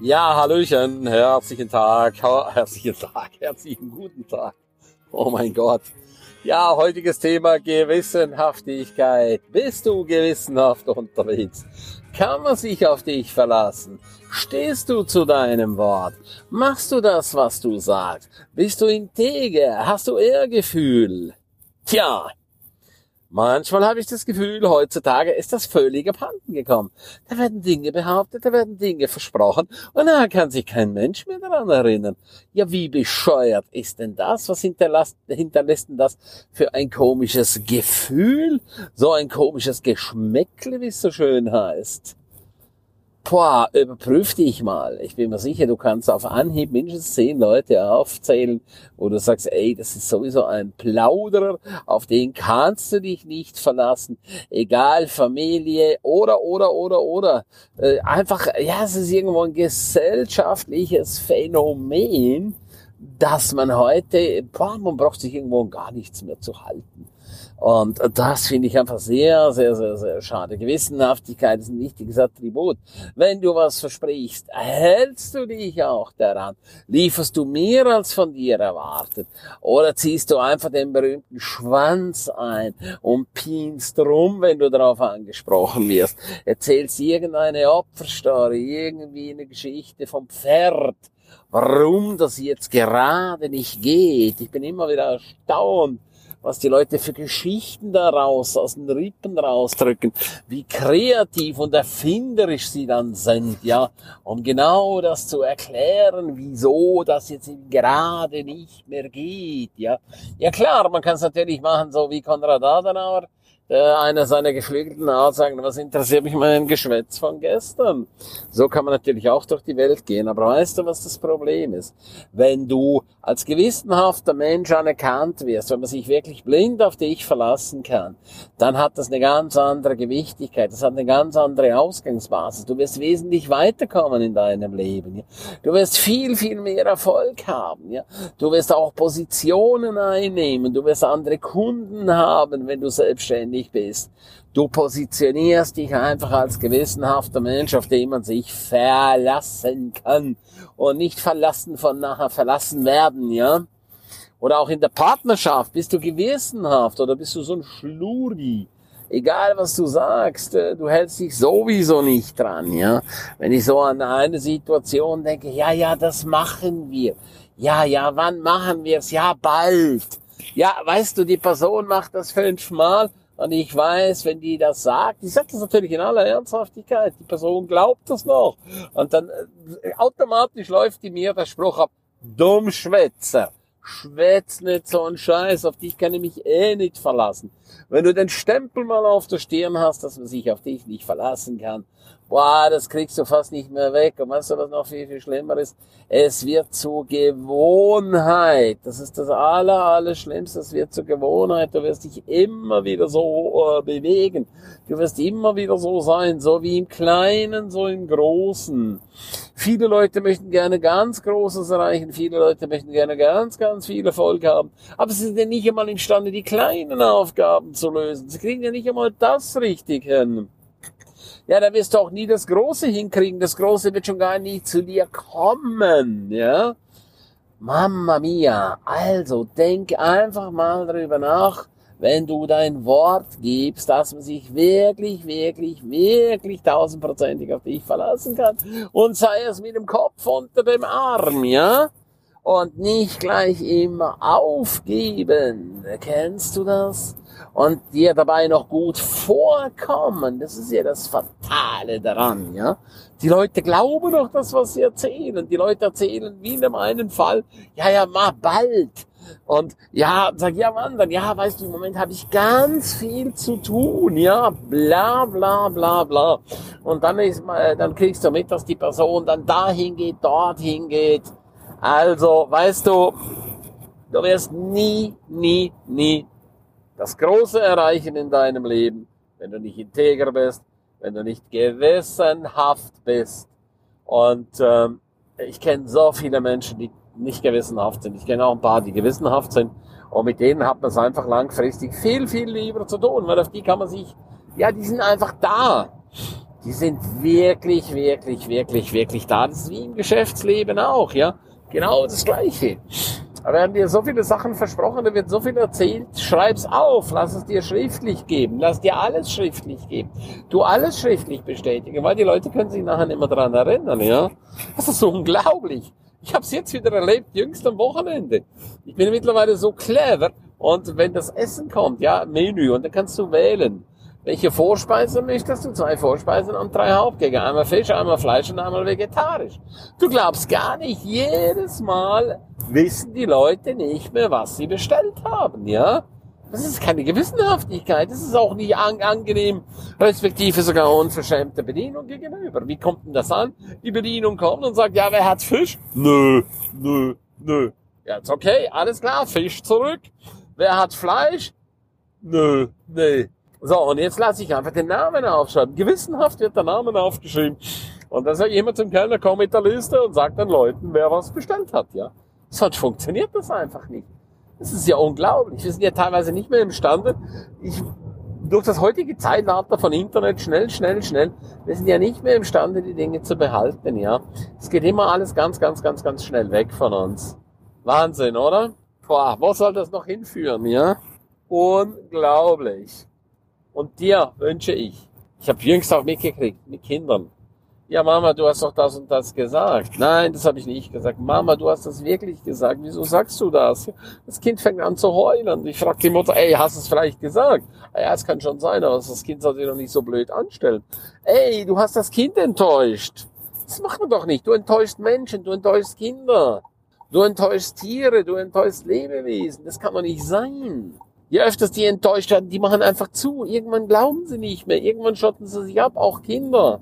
Ja, Hallöchen, herzlichen guten Tag. Oh mein Gott. Ja, heutiges Thema Gewissenhaftigkeit. Bist du gewissenhaft unterwegs? Kann man sich auf dich verlassen? Stehst du zu deinem Wort? Machst du das, was du sagst? Bist du integer? Hast du Ehrgefühl? Tja. Manchmal habe ich das Gefühl, heutzutage ist das völlig abhanden gekommen. Da werden Dinge behauptet, da werden Dinge versprochen und da kann sich kein Mensch mehr daran erinnern. Ja, wie bescheuert ist denn das? Was hinterlässt denn das für ein komisches Gefühl? So ein komisches Geschmäckle, wie es so schön heißt. Boah, überprüf dich mal. Ich bin mir sicher, du kannst auf Anhieb mindestens 10 Leute aufzählen, wo du sagst, ey, das ist sowieso ein Plauderer, auf den kannst du dich nicht verlassen. Egal, Familie oder. Einfach, ja, es ist irgendwo ein gesellschaftliches Phänomen, dass man heute, man braucht sich irgendwo gar nichts mehr zu halten. Und das finde ich einfach sehr, sehr, sehr, sehr schade. Gewissenhaftigkeit ist ein wichtiges Attribut. Wenn du was versprichst, hältst du dich auch daran? Lieferst du mehr als von dir erwartet? Oder ziehst du einfach den berühmten Schwanz ein und pinst rum, wenn du darauf angesprochen wirst? Erzählst irgendeine Opferstory, irgendwie eine Geschichte vom Pferd, warum das jetzt gerade nicht geht. Ich bin immer wieder erstaunt, was die Leute für Geschichten daraus, aus den Rippen rausdrücken, wie kreativ und erfinderisch sie dann sind, ja, um genau das zu erklären, wieso das jetzt gerade nicht mehr geht, ja. Ja klar, man kann es natürlich machen, so wie Konrad Adenauer, einer seiner geflügelten Aussagen, was interessiert mich mein Geschwätz von gestern? So kann man natürlich auch durch die Welt gehen, aber weißt du, was das Problem ist? Wenn du als gewissenhafter Mensch anerkannt wirst, wenn man sich wirklich blind auf dich verlassen kann, dann hat das eine ganz andere Gewichtigkeit, das hat eine ganz andere Ausgangsbasis. Du wirst wesentlich weiterkommen in deinem Leben, ja? Du wirst viel, viel mehr Erfolg haben, ja? Du wirst auch Positionen einnehmen, du wirst andere Kunden haben, wenn du selbstständig bist. Du positionierst dich einfach als gewissenhafter Mensch, auf den man sich verlassen kann und nicht verlassen von nachher verlassen werden, ja? Oder auch in der Partnerschaft, bist du gewissenhaft oder bist du so ein Schluri? Egal, was du sagst, du hältst dich sowieso nicht dran, ja? Wenn ich so an eine Situation denke, ja, das machen wir. Ja, wann machen wir's? Ja, bald. Ja, weißt du, die Person macht das 5-mal. Und ich weiß, wenn die das sagt das natürlich in aller Ernsthaftigkeit, die Person glaubt das noch. Und dann automatisch läuft in mir der Spruch ab, Dummschwätzer, schwätz nicht so einen Scheiß, auf dich kann ich mich nicht verlassen. Wenn du den Stempel mal auf der Stirn hast, dass man sich auf dich nicht verlassen kann, das kriegst du fast nicht mehr weg. Und weißt du, was noch viel, viel schlimmer ist? Es wird zur Gewohnheit. Das ist das Allerschlimmste. Es wird zur Gewohnheit. Du wirst dich immer wieder so bewegen. Du wirst immer wieder so sein. So wie im Kleinen, so im Großen. Viele Leute möchten gerne ganz Großes erreichen. Viele Leute möchten gerne ganz, ganz viel Erfolg haben. Aber sie sind ja nicht einmal imstande, die kleinen Aufgaben zu lösen. Sie kriegen ja nicht einmal das richtig hin. Ja, da wirst du auch nie das Große hinkriegen. Das Große wird schon gar nicht zu dir kommen, ja. Mamma mia. Also, denk einfach mal darüber nach, wenn du dein Wort gibst, dass man sich wirklich 1000%ig auf dich verlassen kann. Und sei es mit dem Kopf unter dem Arm, ja. Und nicht gleich immer aufgeben. Kennst du das? Und dir dabei noch gut vorkommen. Das ist ja das Fatale daran, ja. Die Leute glauben doch das, was sie erzählen. Die Leute erzählen, wie in dem einen Fall, ja, mach bald. Und ja, sag, ja, Mann, dann, ja, weißt du, im Moment habe ich ganz viel zu tun, ja, bla. Und dann kriegst du mit, dass die Person dann dahin geht, dorthin geht. Also, weißt du, du wirst nie das Große erreichen in deinem Leben, wenn du nicht integer bist, wenn du nicht gewissenhaft bist. Und ich kenne so viele Menschen, die nicht gewissenhaft sind. Ich kenne auch ein paar, die gewissenhaft sind. Und mit denen hat man es einfach langfristig viel lieber zu tun, weil auf die kann man sich, ja, die sind einfach da. Die sind wirklich, wirklich, wirklich, wirklich da. Das ist wie im Geschäftsleben auch, ja. Genau das Gleiche. Da werden dir so viele Sachen versprochen, da wird so viel erzählt. Schreib's auf, lass es dir schriftlich geben, lass dir alles schriftlich geben. Du alles schriftlich bestätigen, weil die Leute können sich nachher nicht mehr dran erinnern, ja. Das ist so unglaublich. Ich habe es jetzt wieder erlebt, jüngst am Wochenende. Ich bin mittlerweile so clever und wenn das Essen kommt, ja, Menü, und dann kannst du wählen. Welche Vorspeise möchtest du? 2 Vorspeisen und 3 Hauptgänge. Einmal Fisch, einmal Fleisch und einmal vegetarisch. Du glaubst gar nicht, jedes Mal wissen die Leute nicht mehr, was sie bestellt haben, ja? Das ist keine Gewissenhaftigkeit. Das ist auch nicht angenehm, respektive sogar unverschämte Bedienung gegenüber. Wie kommt denn das an? Die Bedienung kommt und sagt, ja, wer hat Fisch? Nö. Ja, ist okay, alles klar, Fisch zurück. Wer hat Fleisch? Nee. So, und jetzt lasse ich einfach den Namen aufschreiben. Gewissenhaft wird der Name aufgeschrieben. Und dann sagt jemand zum Kellner, komm mit der Liste und sagt den Leuten, wer was bestellt hat, ja. Sonst funktioniert das einfach nicht. Das ist ja unglaublich. Wir sind ja teilweise nicht mehr imstande. Durch das heutige Zeitalter von Internet schnell. Wir sind ja nicht mehr imstande, die Dinge zu behalten, ja. Es geht immer alles ganz schnell weg von uns. Wahnsinn, oder? Boah, wo soll das noch hinführen, ja? Unglaublich. Und dir wünsche ich habe jüngst auch mitgekriegt, mit Kindern. Ja, Mama, du hast doch das und das gesagt. Nein, das habe ich nicht gesagt. Mama, du hast das wirklich gesagt. Wieso sagst du das? Das Kind fängt an zu heulen. Ich frage die Mutter, ey, hast du es vielleicht gesagt? Ja, es kann schon sein, aber das Kind soll sich doch nicht so blöd anstellen. Ey, du hast das Kind enttäuscht. Das macht man doch nicht. Du enttäuschst Menschen, du enttäuschst Kinder. Du enttäuschst Tiere, du enttäuschst Lebewesen. Das kann doch nicht sein. Je öfters die enttäuscht werden, die machen einfach zu. Irgendwann glauben sie nicht mehr. Irgendwann schotten sie sich ab, auch Kinder.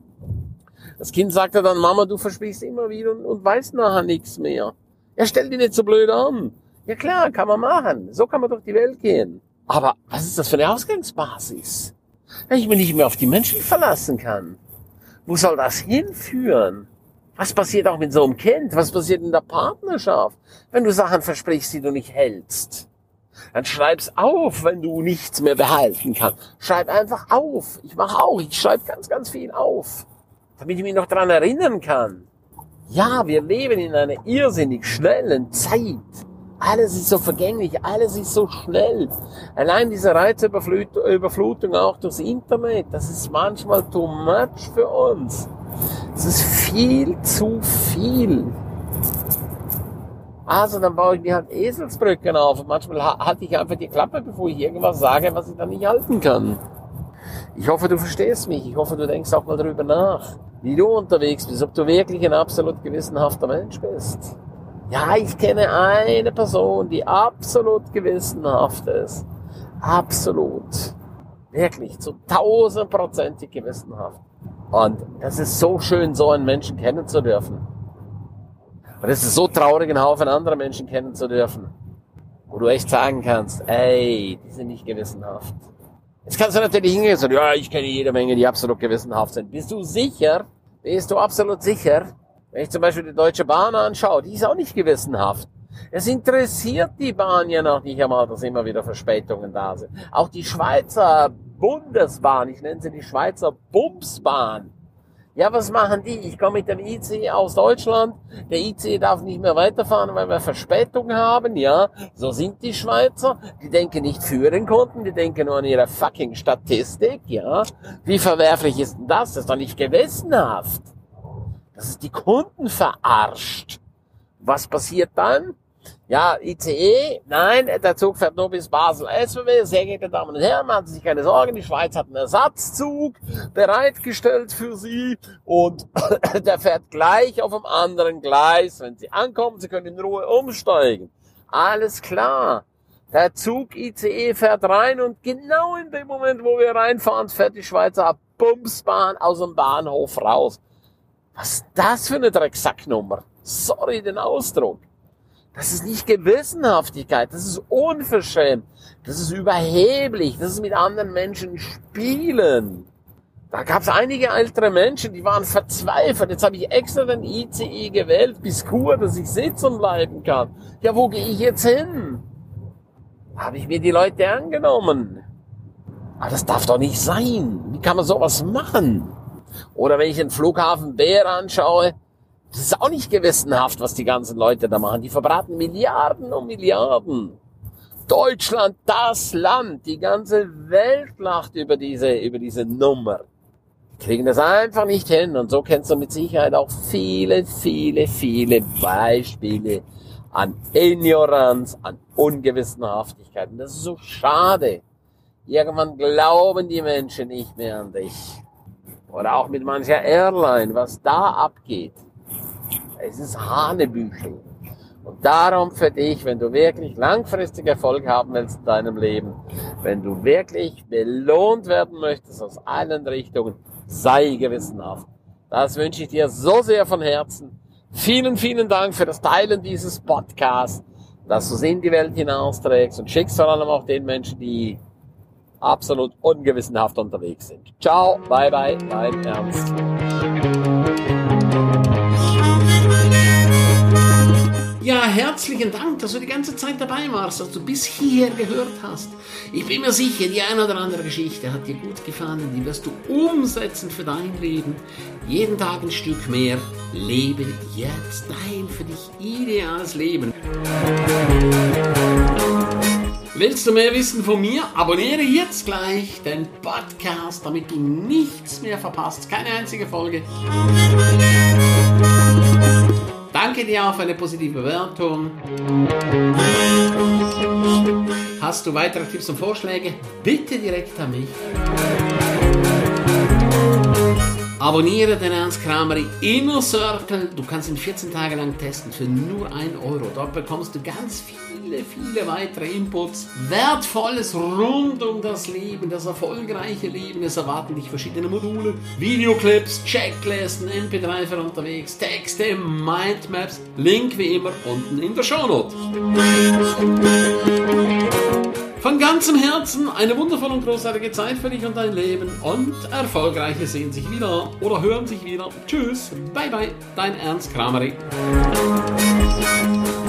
Das Kind sagt ja dann, Mama, du versprichst immer wieder und weißt nachher nichts mehr. Ja, stell dich nicht so blöd an. Ja klar, kann man machen. So kann man durch die Welt gehen. Aber was ist das für eine Ausgangsbasis? Wenn ich mich nicht mehr auf die Menschen verlassen kann. Wo soll das hinführen? Was passiert auch mit so einem Kind? Was passiert in der Partnerschaft, wenn du Sachen versprichst, die du nicht hältst? Dann schreib's auf, wenn du nichts mehr behalten kannst. Schreib einfach auf. Ich mache auch. Ich schreibe ganz viel auf, damit ich mich noch dran erinnern kann. Ja, wir leben in einer irrsinnig schnellen Zeit. Alles ist so vergänglich, alles ist so schnell. Allein diese Reizüberflutung auch durchs Internet, das ist manchmal too much für uns. Es ist viel zu viel. Also dann baue ich mir halt Eselsbrücken auf und manchmal halte ich einfach die Klappe, bevor ich irgendwas sage, was ich dann nicht halten kann. Ich hoffe, du verstehst mich. Ich hoffe, du denkst auch mal darüber nach, wie du unterwegs bist, ob du wirklich ein absolut gewissenhafter Mensch bist. Ja, ich kenne eine Person, die absolut gewissenhaft ist. Absolut. Wirklich, zu 1000% gewissenhaft. Und das ist so schön, so einen Menschen kennen zu dürfen. Und es ist so traurig, einen Haufen anderer Menschen kennen zu dürfen, wo du echt sagen kannst, ey, die sind nicht gewissenhaft. Jetzt kannst du natürlich hingehen und sagen, ja, ich kenne jede Menge, die absolut gewissenhaft sind. Bist du sicher? Bist du absolut sicher? Wenn ich zum Beispiel die Deutsche Bahn anschaue, die ist auch nicht gewissenhaft. Es interessiert die Bahn ja noch nicht einmal, dass immer wieder Verspätungen da sind. Auch die Schweizer Bundesbahn, ich nenne sie die Schweizer Bumsbahn. Ja, was machen die? Ich komme mit dem IC aus Deutschland. Der IC darf nicht mehr weiterfahren, weil wir Verspätung haben. Ja, so sind die Schweizer. Die denken nicht für den Kunden, die denken nur an ihre fucking Statistik. Ja, wie verwerflich ist denn das? Das ist doch nicht gewissenhaft. Das ist die Kunden verarscht. Was passiert dann? Ja, ICE, nein, der Zug fährt nur bis Basel-SWW. Sehr geehrte Damen und Herren, machen Sie sich keine Sorgen, die Schweiz hat einen Ersatzzug bereitgestellt für Sie und der fährt gleich auf einem anderen Gleis. Wenn Sie ankommen, Sie können in Ruhe umsteigen. Alles klar. Der Zug ICE fährt rein und genau in dem Moment, wo wir reinfahren, fährt die Schweizer Bumsbahn aus dem Bahnhof raus. Was ist das für eine Drecksacknummer? Sorry den Ausdruck. Das ist nicht Gewissenhaftigkeit, das ist unverschämt, das ist überheblich, das ist mit anderen Menschen spielen. Da gab es einige ältere Menschen, die waren verzweifelt. Jetzt habe ich extra den ICE gewählt bis Chur, dass ich sitzen bleiben kann. Ja, wo gehe ich jetzt hin? Habe ich mir die Leute angenommen. Aber das darf doch nicht sein. Wie kann man sowas machen? Oder wenn ich den Flughafen Bär anschaue, das ist auch nicht gewissenhaft, was die ganzen Leute da machen. Die verbraten Milliarden und Milliarden. Deutschland, das Land, die ganze Welt lacht über diese Nummer. Die kriegen das einfach nicht hin. Und so kennst du mit Sicherheit auch viele, viele, viele Beispiele an Ignoranz, an Ungewissenhaftigkeit. Und das ist so schade. Irgendwann glauben die Menschen nicht mehr an dich. Oder auch mit mancher Airline, was da abgeht. Es ist Hanebüchen. Und darum für dich, wenn du wirklich langfristig Erfolg haben willst in deinem Leben, wenn du wirklich belohnt werden möchtest aus allen Richtungen, sei gewissenhaft. Das wünsche ich dir so sehr von Herzen. Vielen, vielen Dank für das Teilen dieses Podcasts, dass du es in die Welt hinausträgst und schickst vor allem auch den Menschen, die absolut ungewissenhaft unterwegs sind. Ciao, bye bye, dein Ernst. Ja, herzlichen Dank, dass du die ganze Zeit dabei warst, dass du bis hierher gehört hast. Ich bin mir sicher, die eine oder andere Geschichte hat dir gut gefallen, die wirst du umsetzen für dein Leben. Jeden Tag ein Stück mehr. Lebe jetzt dein für dich ideales Leben. Willst du mehr wissen von mir? Abonniere jetzt gleich den Podcast, damit du nichts mehr verpasst. Keine einzige Folge. Danke dir auch für eine positive Bewertung. Hast du weitere Tipps und Vorschläge? Bitte direkt an mich. Abonniere den Ernst Kramery Inner Circle. Du kannst ihn 14 Tage lang testen für nur 1 €. Dort bekommst du ganz viele weitere Inputs. Wertvolles rund um das Leben, das erfolgreiche Leben. Es erwarten dich verschiedene Module, Videoclips, Checklisten, MP3 für unterwegs, Texte, Mindmaps. Link wie immer unten in der Shownote. Von ganzem Herzen eine wundervolle und großartige Zeit für dich und dein Leben und Erfolgreiche sehen sich wieder oder hören sich wieder. Tschüss, bye bye, dein Ernst Kramery.